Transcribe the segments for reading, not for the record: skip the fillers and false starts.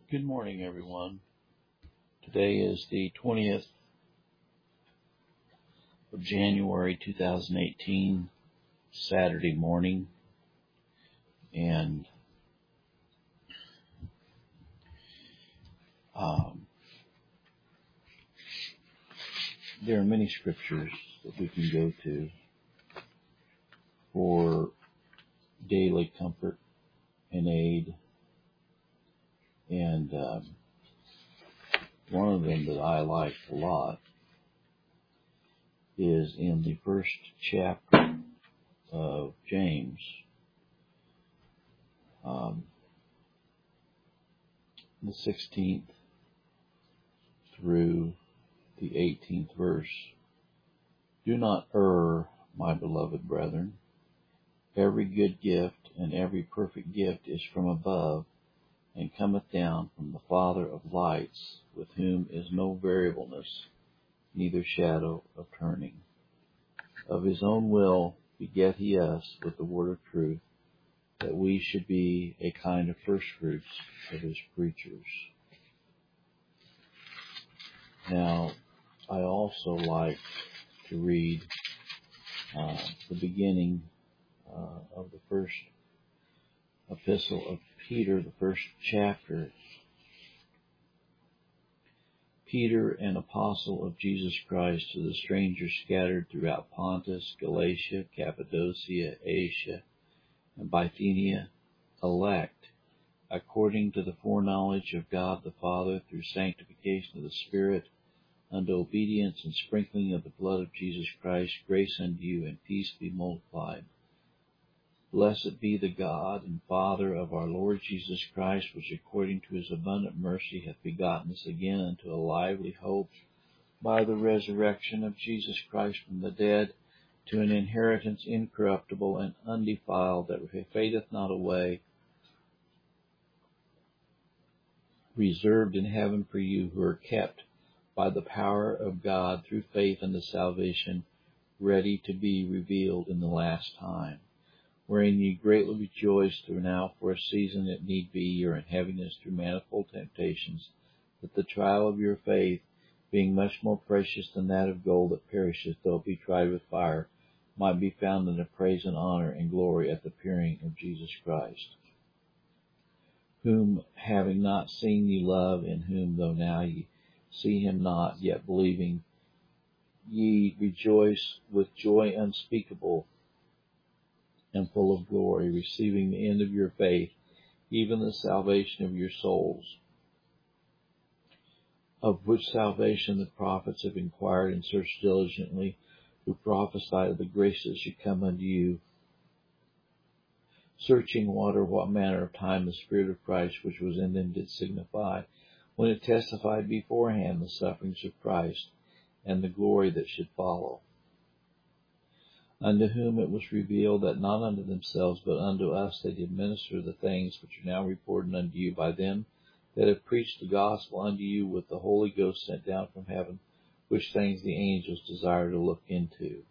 Good morning, everyone. Today is the 20th of January, 2018, Saturday morning, and there are many scriptures that we can go to for daily comfort and aid, and one of them that I like a lot is in the first chapter of James, the 16th through the 18th verse. Do not err, my beloved brethren. Every good gift and every perfect gift is from above, and cometh down from the Father of lights, with whom is no variableness, neither shadow of turning. Of his own will begat he us with the word of truth, that we should be a kind of firstfruits of his creatures. Now, I also like to read the beginning of the first epistle of Peter, the first chapter. Peter, an apostle of Jesus Christ, to the strangers scattered throughout Pontus, Galatia, Cappadocia, Asia, and Bithynia, elect, according to the foreknowledge of God the Father, through sanctification of the Spirit, unto obedience and sprinkling of the blood of Jesus Christ, grace unto you and peace be multiplied. Blessed be the God and Father of our Lord Jesus Christ, which according to his abundant mercy hath begotten us again unto a lively hope by the resurrection of Jesus Christ from the dead, to an inheritance incorruptible and undefiled, that fadeth not away, reserved in heaven for you, who are kept by the power of God through faith unto salvation, ready to be revealed in the last time. Wherein ye greatly rejoice, though now for a season it need be, ye are in heaviness through manifold temptations, that the trial of your faith, being much more precious than that of gold that perisheth, though it be tried with fire, might be found unto praise and honor and glory at the appearing of Jesus Christ, whom having not seen ye love, in whom though now ye see him not, yet believing, ye rejoice with joy unspeakable and full of glory, receiving the end of your faith, even the salvation of your souls, of which salvation the prophets have inquired and searched diligently, who prophesied of the grace that should come unto you, searching what manner of time the Spirit of Christ which was in them did signify, when it testified beforehand the sufferings of Christ, and the glory that should follow. Unto whom it was revealed that not unto themselves, but unto us they did minister the things which are now reported unto you by them that have preached the gospel unto you with the Holy Ghost sent down from heaven, which things the angels desire to look into.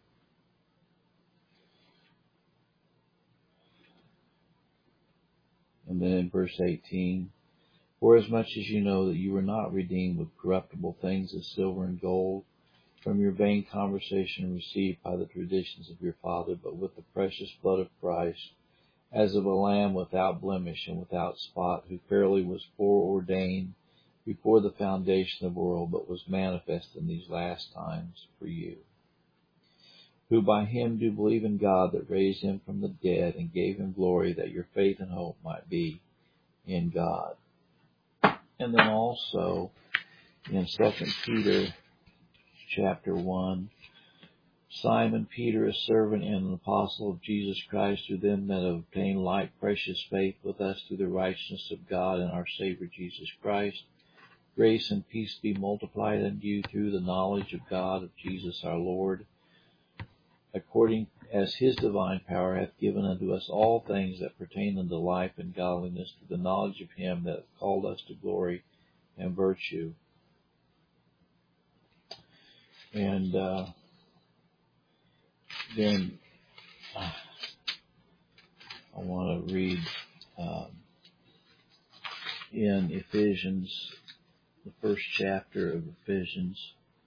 And then in verse 18, forasmuch as you know that you were not redeemed with corruptible things as silver and gold, from your vain conversation received by the traditions of your father, but with the precious blood of Christ, as of a lamb without blemish and without spot, who fairly was foreordained before the foundation of the world, but was manifest in these last times for you, who by him do believe in God that raised him from the dead and gave him glory, that your faith and hope might be in God. And then also in 2 Peter chapter 1, Simon Peter, a servant and an apostle of Jesus Christ, to them that have obtained like precious faith with us through the righteousness of God and our Savior Jesus Christ, grace and peace be multiplied unto you through the knowledge of God, of Jesus our Lord, according as his divine power hath given unto us all things that pertain unto life and godliness, through the knowledge of him that hath called us to glory and virtue. And then I want to read in Ephesians, the first chapter of Ephesians.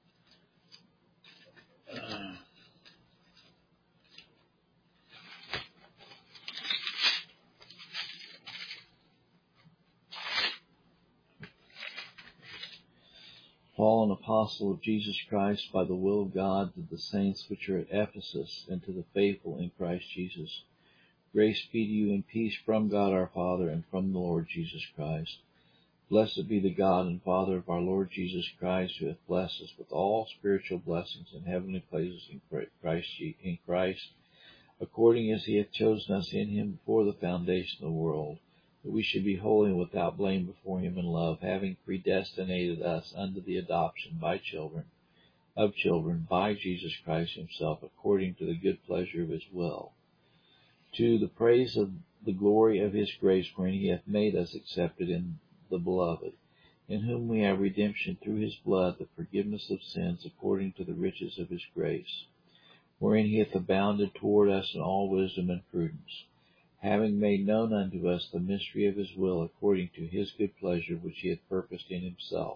Paul, an apostle of Jesus Christ, by the will of God, to the saints which are at Ephesus, and to the faithful in Christ Jesus. Grace be to you and peace from God our Father and from the Lord Jesus Christ. Blessed be the God and Father of our Lord Jesus Christ, who hath blessed us with all spiritual blessings in heavenly places in Christ, according as he hath chosen us in him before the foundation of the world, that we should be holy and without blame before him in love, having predestinated us unto the adoption of children by Jesus Christ himself, according to the good pleasure of his will, to the praise of the glory of his grace, wherein he hath made us accepted in the Beloved, in whom we have redemption through his blood, the forgiveness of sins, according to the riches of his grace, wherein he hath abounded toward us in all wisdom and prudence, having made known unto us the mystery of his will, according to his good pleasure, which he hath purposed in himself.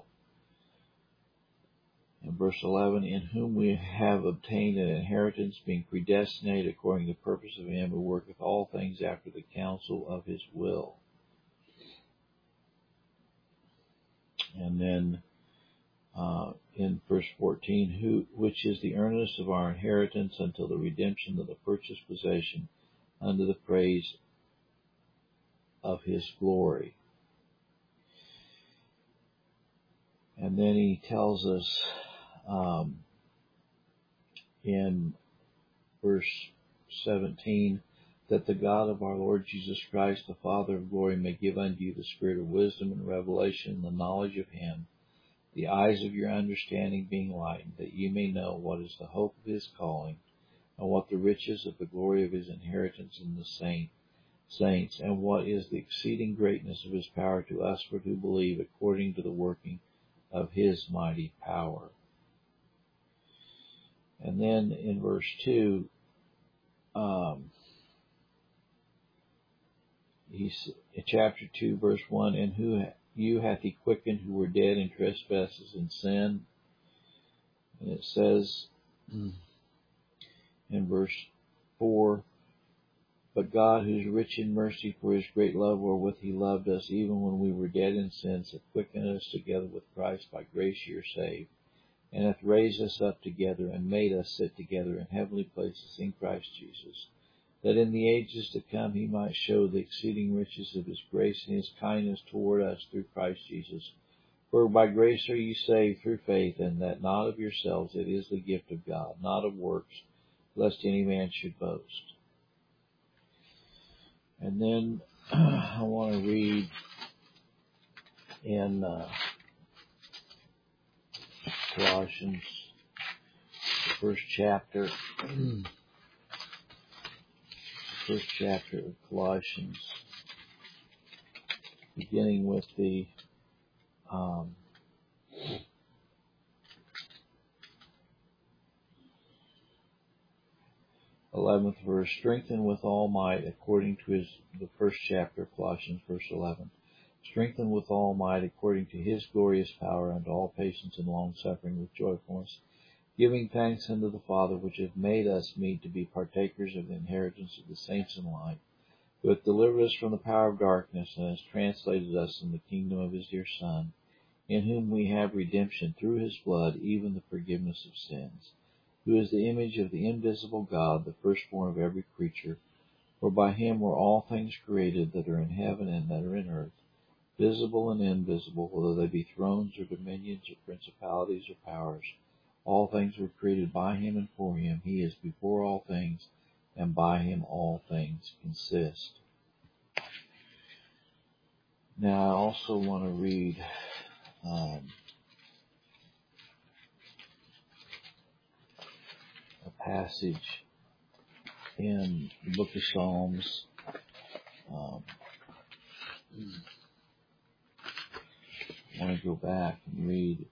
In verse 11, in whom we have obtained an inheritance, being predestinated according to the purpose of him who worketh all things after the counsel of his will. And then in verse 14, which is the earnest of our inheritance until the redemption of the purchased possession, unto the praise of his glory. And then he tells us in verse 17, that the God of our Lord Jesus Christ, the Father of glory, may give unto you the spirit of wisdom and revelation and the knowledge of him, the eyes of your understanding being enlightened, that ye may know what is the hope of his calling, and what the riches of the glory of his inheritance in the saints, and what is the exceeding greatness of his power to us for who believe, according to the working of his mighty power. And then in verse 2, chapter 2, verse 1, and who you hath he quickened who were dead in trespasses and sin. And it says in verse 4, but God, who is rich in mercy, for his great love wherewith he loved us, even when we were dead in sins, hath quickened us together with Christ. By grace ye are saved, and hath raised us up together, and made us sit together in heavenly places in Christ Jesus, that in the ages to come he might show the exceeding riches of his grace and his kindness toward us through Christ Jesus. For by grace are ye saved through faith, and that not of yourselves, it is the gift of God, not of works, lest any man should boast. And then I want to read in Colossians, the first chapter of Colossians, beginning with the 11th verse. Strengthen with all might, according to the first chapter of Colossians, verse 11. Strengthen with all might, according to his glorious power, unto all patience and long suffering with joyfulness, giving thanks unto the Father, which hath made us meet to be partakers of the inheritance of the saints in light, who hath delivered us from the power of darkness, and has translated us in the kingdom of his dear Son, in whom we have redemption through his blood, even the forgiveness of sins, who is the image of the invisible God, the firstborn of every creature. For by him were all things created, that are in heaven and that are in earth, visible and invisible, whether they be thrones or dominions or principalities or powers. All things were created by him and for him. He is before all things, and by him all things consist. Now I also want to read a passage in the book of Psalms. I want to go back and read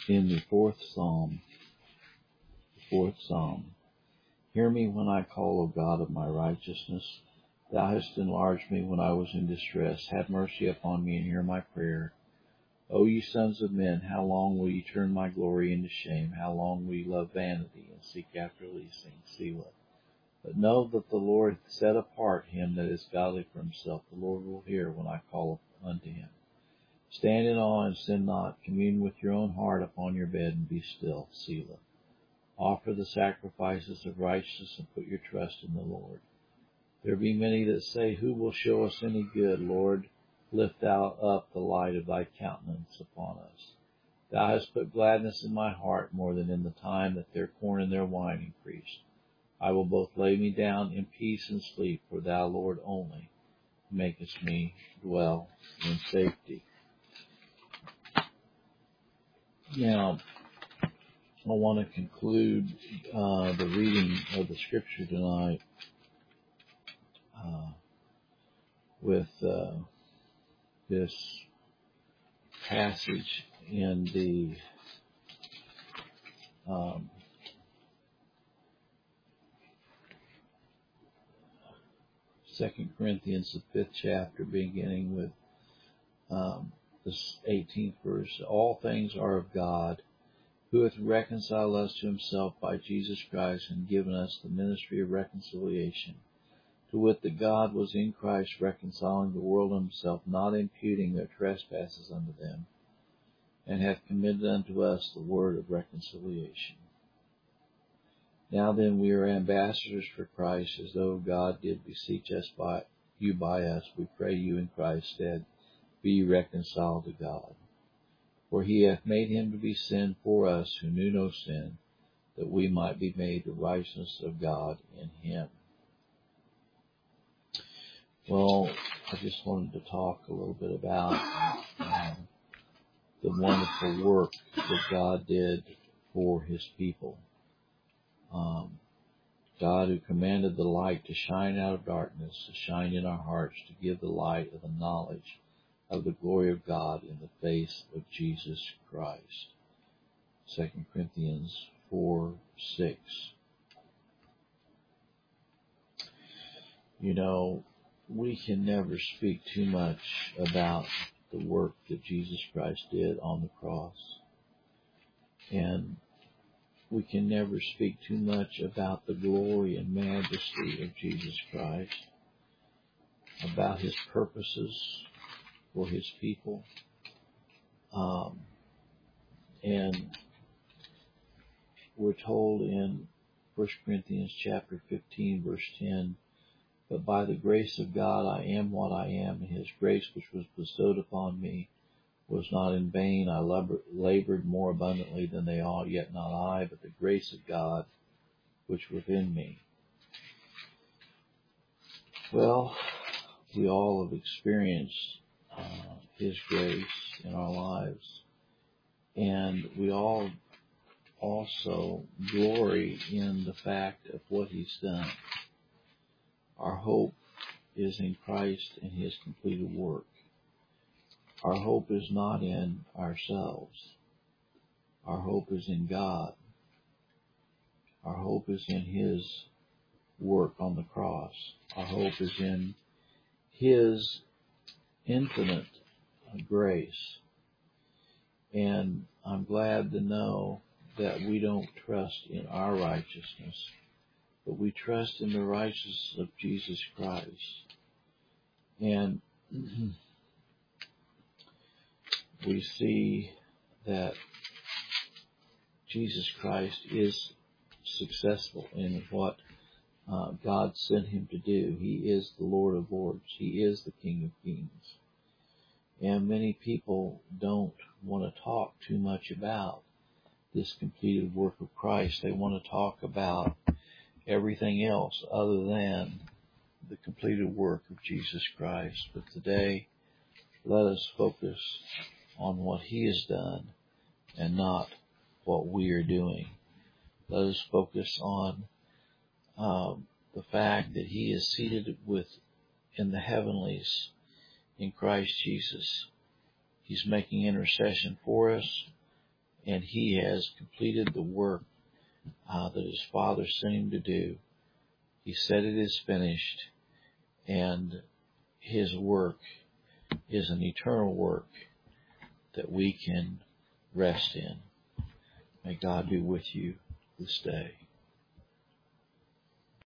in the fourth Psalm. Hear me when I call, O God of my righteousness. Thou hast enlarged me when I was in distress. Have mercy upon me and hear my prayer. O ye sons of men, how long will ye turn my glory into shame? How long will ye love vanity and seek after leasing? Selah. But know that the Lord hath set apart him that is godly for himself. The Lord will hear when I call unto him. Stand in awe and sin not. Commune with your own heart upon your bed and be still. Selah. Offer the sacrifices of righteousness and put your trust in the Lord. There be many that say, who will show us any good? Lord, lift thou up the light of thy countenance upon us. Thou hast put gladness in my heart more than in the time that their corn and their wine increased. I will both lay me down in peace and sleep, for thou, Lord, only makest me dwell in safety. Now, I want to conclude the reading of the scripture tonight with this passage in the 2 Corinthians, the 5th chapter, beginning with this 18th verse. All things are of God, who hath reconciled us to himself by Jesus Christ, and given us the ministry of reconciliation. To wit, that God was in Christ reconciling the world unto himself, not imputing their trespasses unto them, and hath committed unto us the word of reconciliation. Now then, we are ambassadors for Christ, as though God did beseech us by us. We pray you in Christ's stead, be reconciled to God. For he hath made him to be sin for us who knew no sin, that we might be made the righteousness of God in him. Well, I just wanted to talk a little bit about the wonderful work that God did for his people. God, who commanded the light to shine out of darkness, to shine in our hearts, to give the light of the knowledge of the glory of God in the face of Jesus Christ. 2 Corinthians 4:6. You know, we can never speak too much about the work that Jesus Christ did on the cross. And we can never speak too much about the glory and majesty of Jesus Christ, about his purposes for his people. And we're told in 1 Corinthians chapter 15, verse 10, but by the grace of God I am what I am, and his grace which was bestowed upon me was not in vain. I labored more abundantly than they all, yet not I, but the grace of God which was in me. Well, we all have experienced his grace in our lives, and we all also glory in the fact of what he's done. Our hope is in Christ and his completed work. Our hope is not in ourselves. Our hope is in God. Our hope is in his work on the cross. Our hope is in his infinite grace. And I'm glad to know that we don't trust in our righteousness, but we trust in the righteousness of Jesus Christ. And we see that Jesus Christ is successful in what God sent him to do. He is the Lord of Lords. He is the King of Kings. And many people don't want to talk too much about this completed work of Christ. They want to talk about everything else other than the completed work of Jesus Christ. But today, let us focus on what he has done and not what we are doing. Let us focus on the fact that he is seated in the heavenlies in Christ Jesus. He's making intercession for us, and He has completed the work that His Father sent Him to do. He said it is finished, and His work is an eternal work that we can rest in. May God be with you this day.